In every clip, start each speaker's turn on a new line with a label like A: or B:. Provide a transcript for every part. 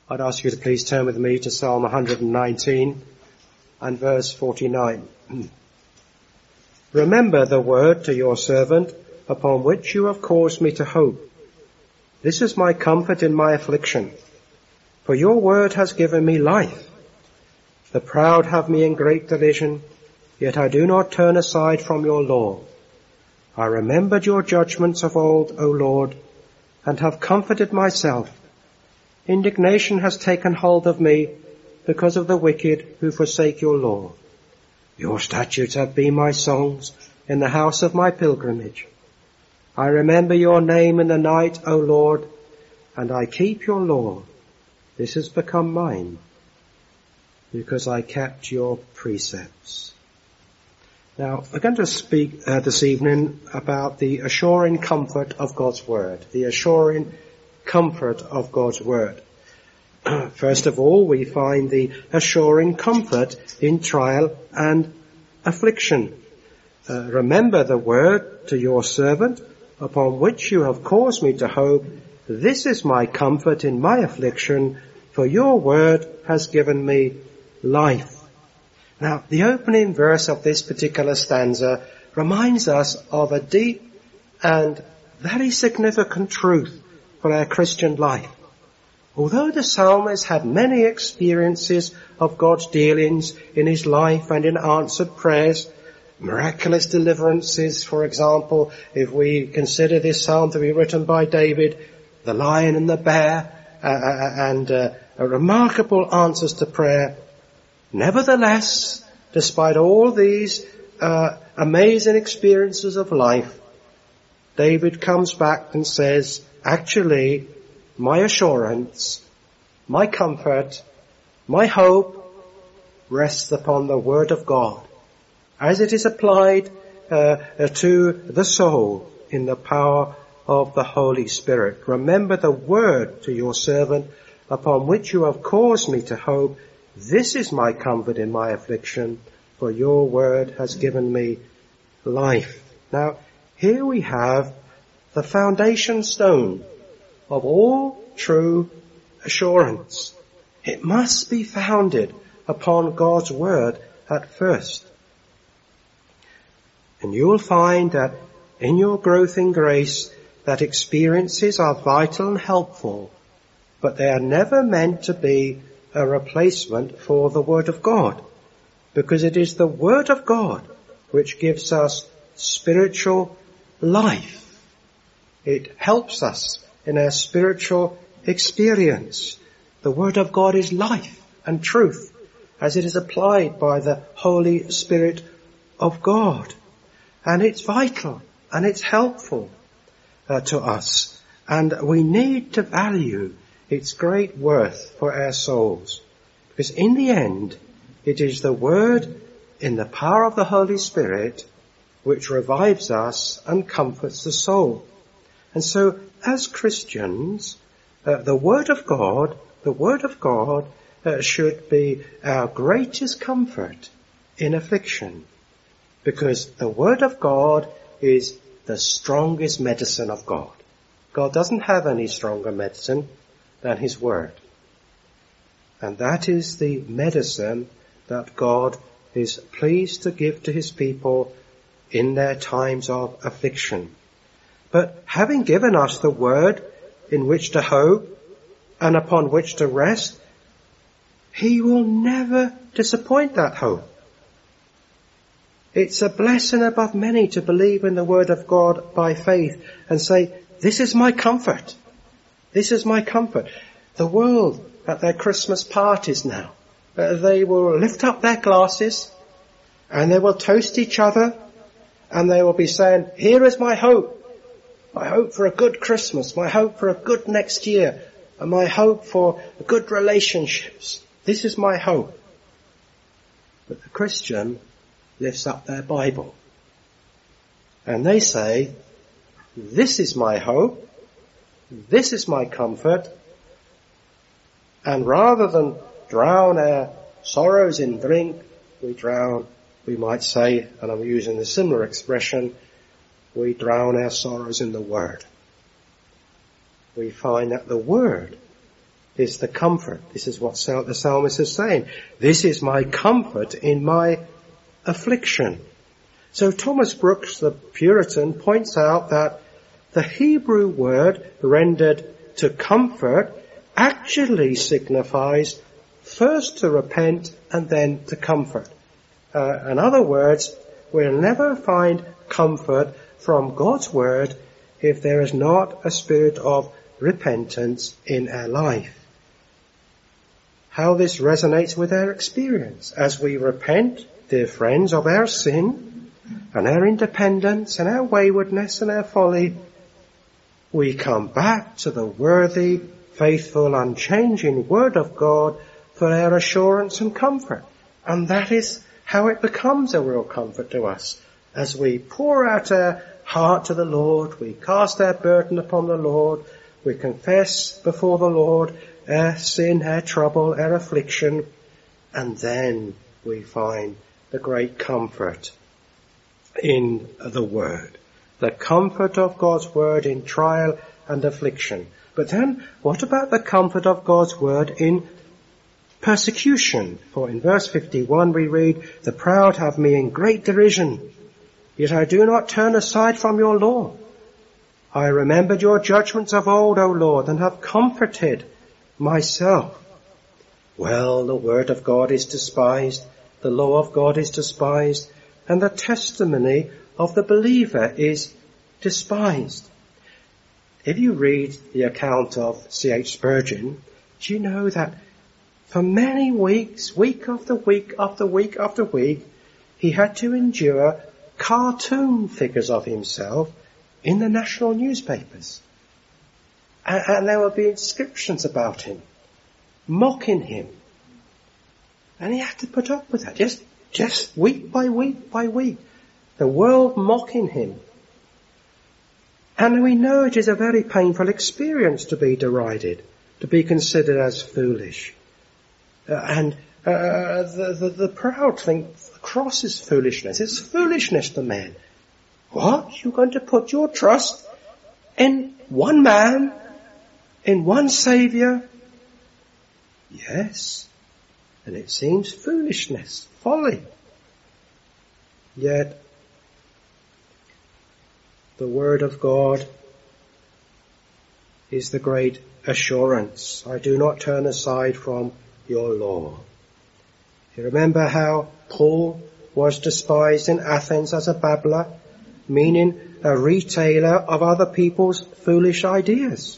A: I'd ask you to please turn with me to Psalm 119 and verse 49. Remember the word to your servant upon which you have caused me to hope. This is my comfort in my affliction, for your word has given me life. The proud have me in great derision, yet I do not turn aside from your law. I remembered your judgments of old, O Lord, and have comforted myself. Indignation has taken hold of me because of the wicked who forsake your law. Your statutes have been my songs in the house of my pilgrimage. I remember your name in the night, O Lord, and I keep your law. This has become mine, because I kept your precepts. Now, we're going to speak this evening about the assuring comfort of God's word. The assuring comfort of God's word. First of all, we find the assuring comfort in trial and affliction. Remember the word to your servant upon which you have caused me to hope. This is my comfort in my affliction, for your word has given me life. Now, the opening verse of this particular stanza reminds us of a deep and very significant truth for our Christian life. Although the psalmist had many experiences of God's dealings in his life and in answered prayers, miraculous deliverances, for example, if we consider this psalm to be written by David, the lion and the bear, and remarkable answers to prayer. Nevertheless, despite all these amazing experiences of life, David comes back and says, actually, my assurance, my comfort, my hope rests upon the word of God, as it is applied to the soul in the power of the Holy Spirit. Remember the word to your servant upon which you have caused me to hope. This is my comfort in my affliction, for your word has given me life. Now, here we have the foundation stone of all true assurance. It must be founded upon God's word at first. And you will find that in your growth in grace, that experiences are vital and helpful, but they are never meant to be a replacement for the Word of God, because it is the Word of God which gives us spiritual life. It helps us in our spiritual experience. The Word of God is life and truth as it is applied by the Holy Spirit of God. And it's vital and it's helpful to us. And we need to value its great worth for our souls. Because in the end, it is the Word in the power of the Holy Spirit which revives us and comforts the soul. And so, as Christians, the Word of God should be our greatest comfort in affliction. Because the Word of God is the strongest medicine of God. God doesn't have any stronger medicine than His Word. And that is the medicine that God is pleased to give to His people in their times of affliction. But having given us the Word in which to hope and upon which to rest, He will never disappoint that hope. It's a blessing above many to believe in the Word of God by faith and say, this is my comfort. This is my comfort. The world at their Christmas parties now, they will lift up their glasses and they will toast each other and they will be saying, here is my hope. My hope for a good Christmas, my hope for a good next year, and my hope for good relationships. This is my hope. But the Christian lifts up their Bible and they say, this is my hope, this is my comfort, and rather than drown our sorrows in drink, we might say, and I'm using a similar expression, we drown our sorrows in the Word. We find that the Word is the comfort. This is what the psalmist is saying. This is my comfort in my affliction. So Thomas Brooks, the Puritan, points out that the Hebrew word rendered to comfort actually signifies first to repent and then to comfort. In other words, we'll never find comfort from God's word if there is not a spirit of repentance in our life. How this resonates with our experience. As we repent, dear friends, of our sin and our independence and our waywardness and our folly, we come back to the worthy, faithful, unchanging Word of God for our assurance and comfort. And that is how it becomes a real comfort to us. As we pour out our heart to the Lord, we cast our burden upon the Lord, we confess before the Lord our sin, our trouble, our affliction, and then we find the great comfort in the Word. The comfort of God's Word in trial and affliction. But then, what about the comfort of God's Word in persecution? For in verse 51 we read, "The proud have me in great derision, yet I do not turn aside from your law. I remembered your judgments of old, O Lord, and have comforted myself." Well, the word of God is despised, the law of God is despised, and the testimony of the believer is despised. If you read the account of C.H. Spurgeon, do you know that for many weeks, week after week after week after week, he had to endure cartoon figures of himself in the national newspapers. And there would be inscriptions about him, mocking him. And he had to put up with that, just week by week by week. The world mocking him. And we know it is a very painful experience to be derided, to be considered as foolish. The proud think the cross is foolishness. It's foolishness to men. What? You're going to put your trust in one man, in one Saviour? Yes. And it seems foolishness, folly. Yet, the Word of God is the great assurance. I do not turn aside from your law. You remember how Paul was despised in Athens as a babbler, meaning a retailer of other people's foolish ideas.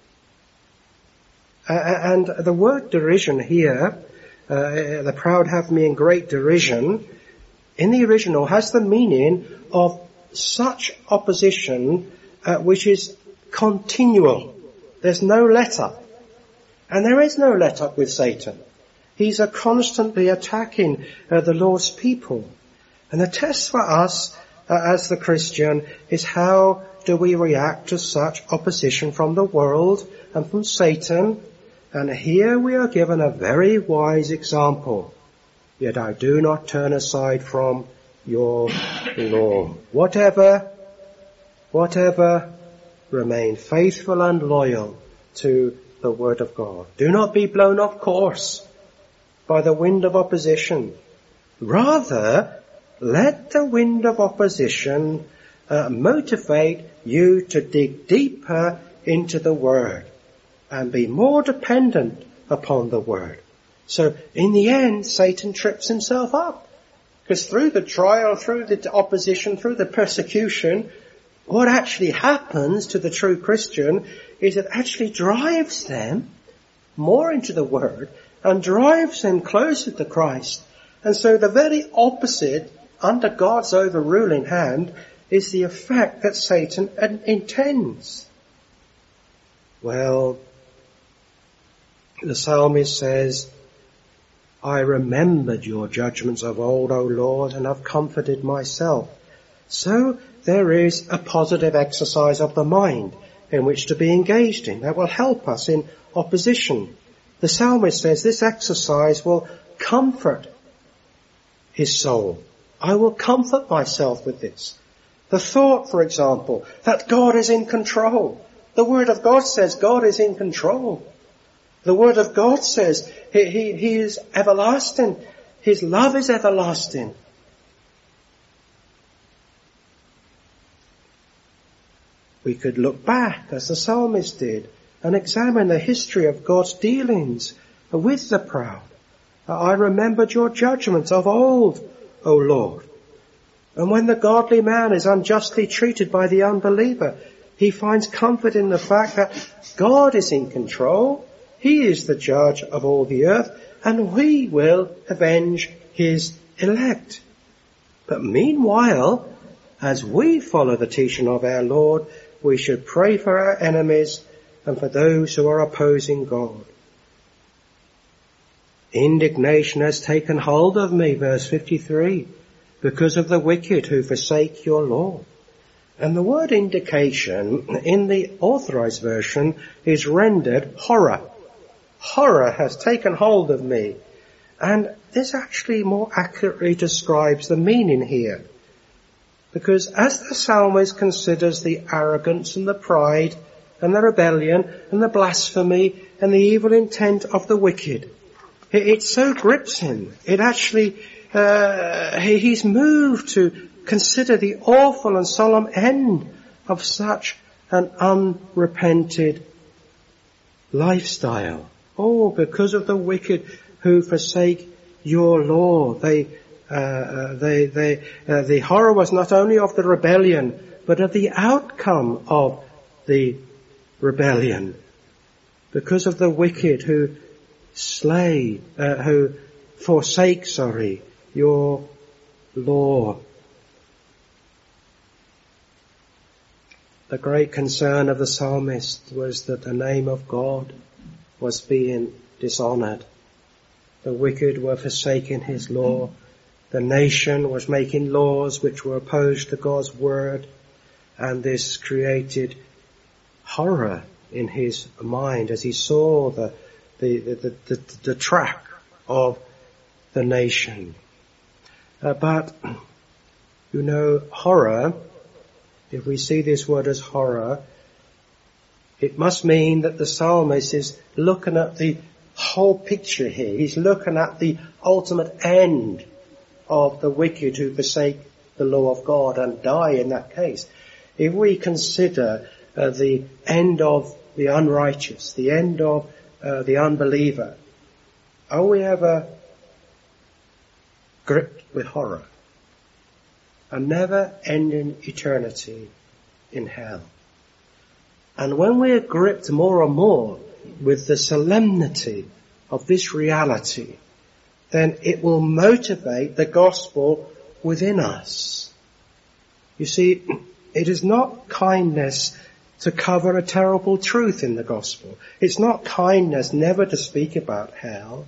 A: And the word derision here, the proud have me in great derision, in the original has the meaning of such opposition which is continual. There's no let-up. And there is no let-up with Satan. He's constantly attacking the Lord's people. And the test for us as the Christian is how do we react to such opposition from the world and from Satan? And here we are given a very wise example. Yet I do not turn aside from your law. Whatever, remain faithful and loyal to the Word of God. Do not be blown off course by the wind of opposition. Rather, let the wind of opposition motivate you to dig deeper into the Word and be more dependent upon the Word. So in the end, Satan trips himself up. Because through the trial, through the opposition, through the persecution, what actually happens to the true Christian is it actually drives them more into the Word and drives them closer to Christ. And so the very opposite, under God's overruling hand, is the effect that Satan intends. Well, the psalmist says, I remembered your judgments of old, O Lord, and have comforted myself. So there is a positive exercise of the mind in which to be engaged in that will help us in opposition. The psalmist says this exercise will comfort his soul. I will comfort myself with this. The thought, for example, that God is in control. The Word of God says God is in control. The Word of God says He is everlasting. His love is everlasting. We could look back, as the psalmist did, and examine the history of God's dealings with the proud. I remembered your judgments of old, O Lord. And when the godly man is unjustly treated by the unbeliever, he finds comfort in the fact that God is in control. He is the judge of all the earth, and He will avenge His elect. But meanwhile, as we follow the teaching of our Lord, we should pray for our enemies and for those who are opposing God. Indignation has taken hold of me, verse 53, because of the wicked who forsake your law. And the word indignation in the Authorized Version is rendered horror. Horror has taken hold of me. And this actually more accurately describes the meaning here. Because as the psalmist considers the arrogance and the pride and the rebellion and the blasphemy and the evil intent of the wicked, it so grips him. It actually, he's moved to consider the awful and solemn end of such an unrepented lifestyle. Oh, because of the wicked who forsake your law. The horror was not only of the rebellion, but of the outcome of the rebellion. Because of the wicked who forsake your law. The great concern of the psalmist was that the name of God was being dishonored. The wicked were forsaking His law. The nation was making laws which were opposed to God's word, and this created horror in his mind as he saw the track of the nation. But horror, if we see this word as horror, it must mean that the psalmist is looking at the whole picture here. He's looking at the ultimate end of the wicked who forsake the law of God and die in that case. If we consider the end of the unrighteous, the end of the unbeliever, are we ever gripped with horror? A never-ending eternity in hell. And when we are gripped more and more with the solemnity of this reality, then it will motivate the gospel within us. You see, it is not kindness to cover a terrible truth in the gospel. It's not kindness never to speak about hell.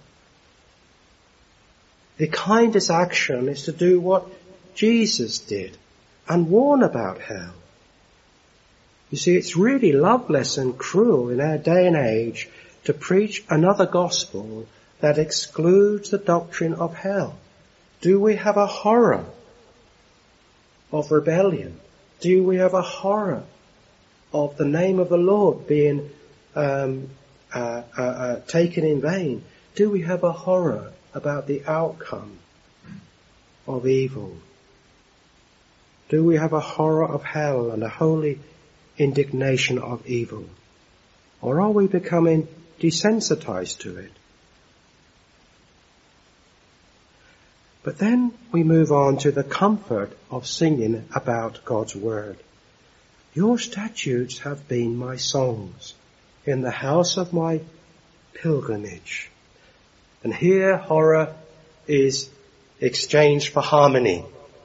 A: The kindest action is to do what Jesus did and warn about hell. You see, it's really loveless and cruel in our day and age to preach another gospel that excludes the doctrine of hell. Do we have a horror of rebellion? Do we have a horror of the name of the Lord being taken in vain? Do we have a horror about the outcome of evil? Do we have a horror of hell and a holy indignation of evil? Or are we becoming desensitized to it? But then we move on to the comfort of singing about God's word. Your statutes have been my songs in the house of my pilgrimage. And here horror is exchanged for harmony.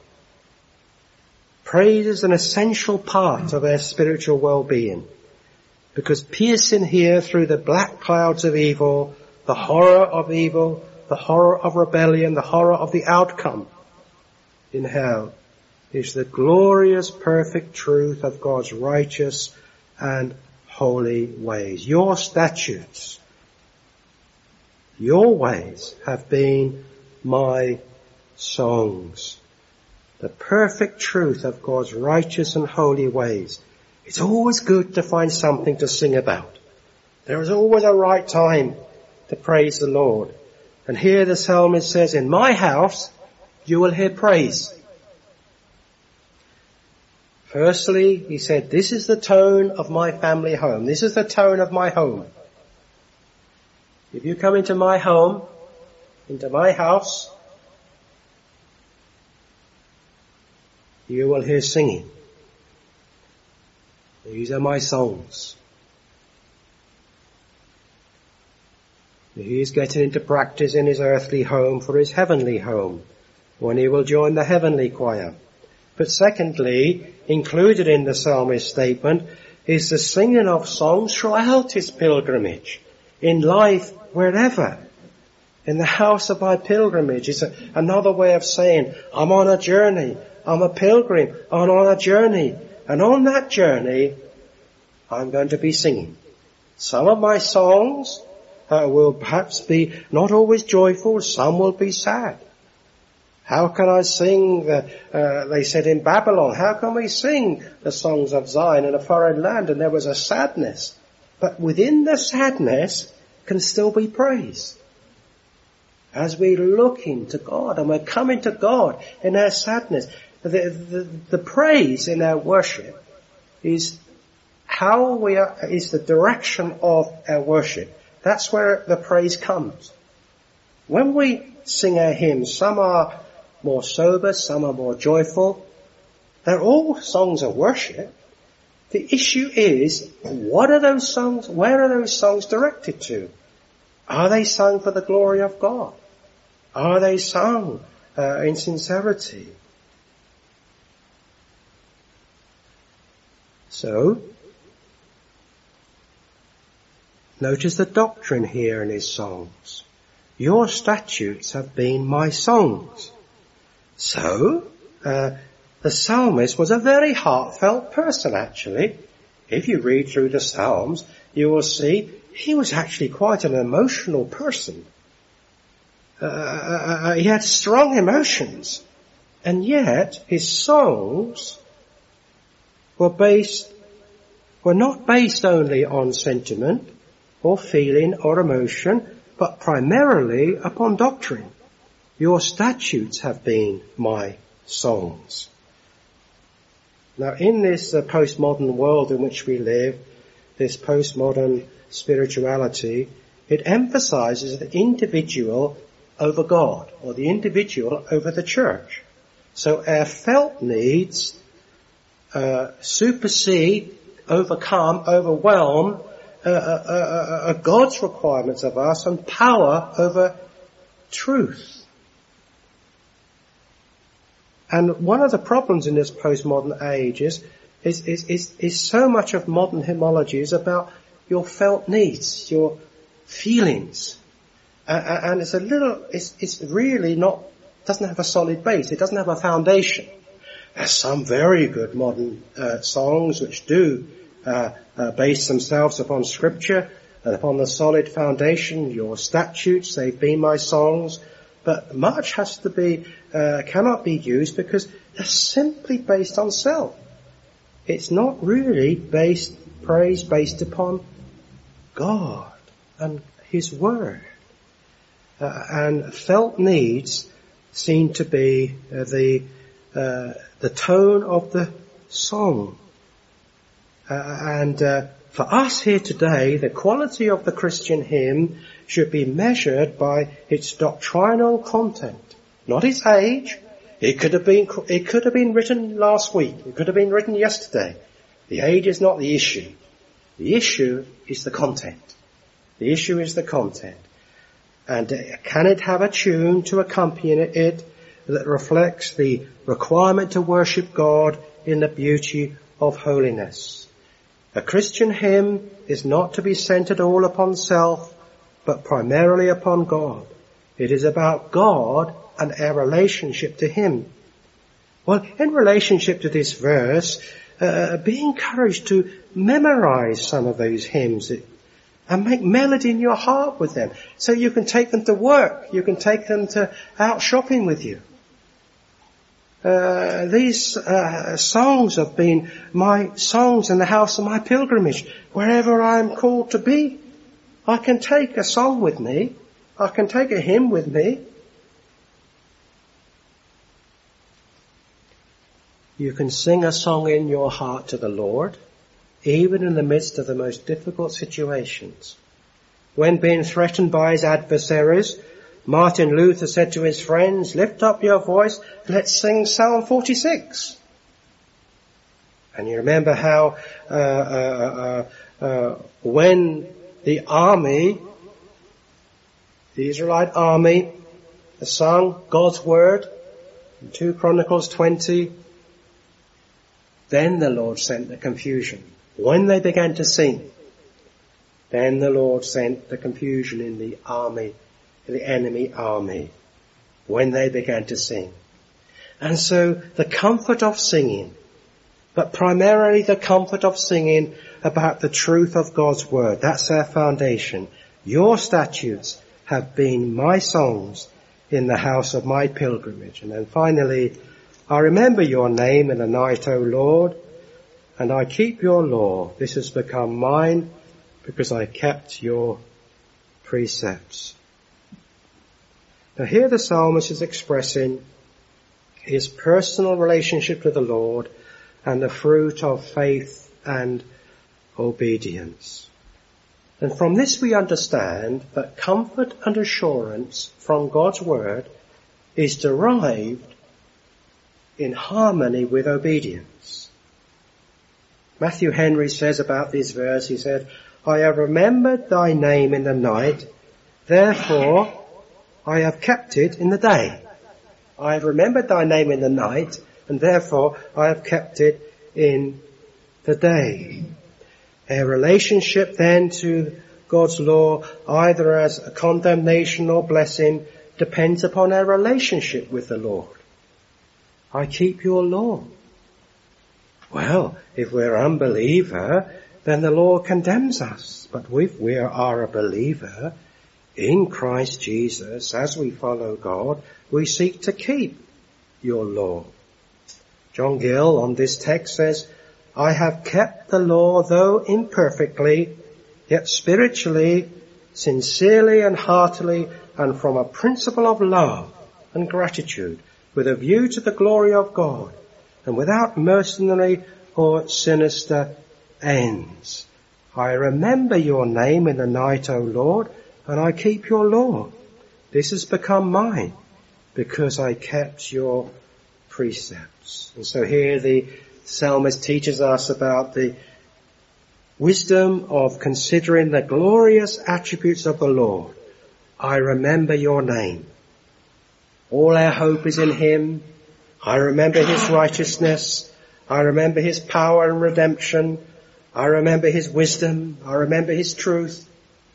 A: Praise is an essential part of our spiritual well-being, because piercing here through the black clouds of evil, the horror of evil, the horror of rebellion, the horror of the outcome in hell, is the glorious, perfect truth of God's righteous and holy ways. Your statutes, your ways have been my songs. The perfect truth of God's righteous and holy ways. It's always good to find something to sing about. There is always a right time to praise the Lord. And here the psalmist says, in my house you will hear praise. Firstly, he said, this is the tone of my family home. This is the tone of my home. If you come into my home, into my house, you will hear singing. These are my songs. He is getting into practice in his earthly home for his heavenly home, when he will join the heavenly choir. But secondly, included in the psalmist's statement, is the singing of songs throughout his pilgrimage, in life, wherever. In the house of my pilgrimage is another way of saying, I'm on a journey, I'm a pilgrim, I'm on a journey, and on that journey, I'm going to be singing. Some of my songs will perhaps be not always joyful, some will be sad. How can I sing, they said in Babylon, how can we sing the songs of Zion in a foreign land? And there was a sadness. But within the sadness can still be praise. As we look into God and we're coming to God in our sadness, the praise in our worship is is the direction of our worship. That's where the praise comes. When we sing our hymns, some are more sober, some are more joyful. They're all songs of worship. The issue is, what are those songs, where are those songs directed to? Are they sung for the glory of God? Are they sung in sincerity? So, notice the doctrine here in his songs. Your statutes have been my songs. So, the psalmist was a very heartfelt person, actually. If you read through the Psalms, you will see he was actually quite an emotional person. He had strong emotions. And yet, his songs were not based only on sentiment or feeling or emotion, but primarily upon doctrine. Your statutes have been my songs. Now, in this postmodern world in which we live, this postmodern spirituality, it emphasizes the individual over God, or the individual over the church. So our felt needs supersede, overcome, overwhelm God's requirements of us, and power over truth. And one of the problems in this postmodern age is so much of modern hymnology is about your felt needs, your feelings. And it's really not, doesn't have a solid base. It doesn't have a foundation. There's some very good modern songs which do base themselves upon scripture and upon the solid foundation. Your statutes, they've been my songs. But much has to be, cannot be used because they're simply based on self. It's not really praise based upon God and His Word. And felt needs seem to be the tone of the song. For us here today, the quality of the Christian hymn should be measured by its doctrinal content, not its age. It could have been written last week. It could have been written yesterday. The age is not the issue. The issue is the content. The issue is the content. And can it have a tune to accompany it that reflects the requirement to worship God in the beauty of holiness? A Christian hymn is not to be centered all upon self, but primarily upon God. It is about God and our relationship to Him. Well, in relationship to this verse, be encouraged to memorize some of those hymns and make melody in your heart with them, so you can take them to work, you can take them out shopping with you. These songs have been my songs in the house of my pilgrimage, wherever I am called to be I can take a song with me. I can take a hymn with me. You can sing a song in your heart to the Lord, even in the midst of the most difficult situations. When being threatened by his adversaries, Martin Luther said to his friends, lift up your voice, let's sing Psalm 46. And you remember how when the army, the Israelite army, sung God's word in 2 Chronicles 20, then the Lord sent the confusion. When they began to sing, then the Lord sent the confusion in the army, the enemy army, when they began to sing. And so the comfort of singing, but primarily the comfort of singing about the truth of God's word, that's our foundation. Your statutes have been my songs in the house of my pilgrimage. And then finally, I remember your name in the night, O Lord, and I keep your law. This has become mine because I kept your precepts. Now here the psalmist is expressing his personal relationship to the Lord and the fruit of faith and obedience. And from this we understand that comfort and assurance from God's word is derived in harmony with obedience. Matthew Henry says about this verse, he said, I have remembered thy name in the night, therefore I have kept it in the day. I have remembered thy name in the night, and therefore I have kept it in the day. A relationship then to God's law, either as a condemnation or blessing, depends upon our relationship with the Lord. I keep your law. Well, if we're an unbeliever, then the law condemns us. But if we are a believer in Christ Jesus, as we follow God, we seek to keep your law. John Gill on this text says, I have kept the law, though imperfectly, yet spiritually, sincerely and heartily, and from a principle of love and gratitude, with a view to the glory of God, and without mercenary or sinister ends. I remember your name in the night, O Lord, and I keep your law. This has become mine, because I kept your precepts. And so here the psalmist teaches us about the wisdom of considering the glorious attributes of the Lord. I remember your name. All our hope is in him. I remember his righteousness. I remember his power and redemption. I remember his wisdom. I remember his truth.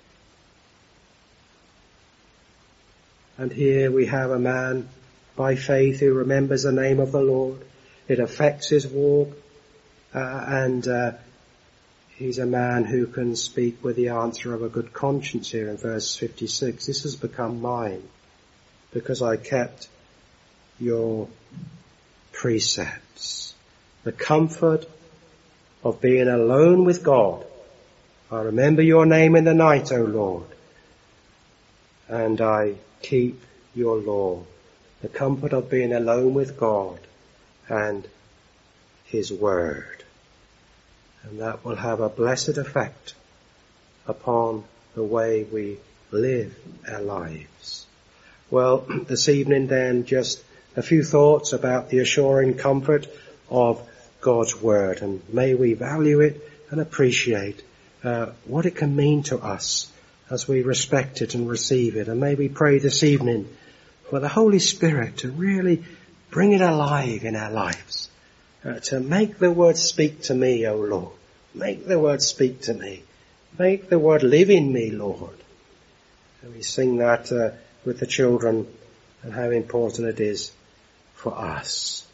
A: And here we have a man by faith who remembers the name of the Lord. It affects his walk, and he's a man who can speak with the answer of a good conscience here in verse 56. This has become mine because I kept your precepts. The comfort of being alone with God. I remember your name in the night, O Lord, and I keep your law. The comfort of being alone with God and his word. And that will have a blessed effect upon the way we live our lives. Well, this evening then, just a few thoughts about the assuring comfort of God's word, and may we value it and appreciate what it can mean to us as we respect it and receive it. And may we pray this evening for the Holy Spirit to really bring it alive in our lives, to make the word speak to me, O Lord. Make the word speak to me. Make the word live in me, Lord. And we sing that with the children, and how important it is for us.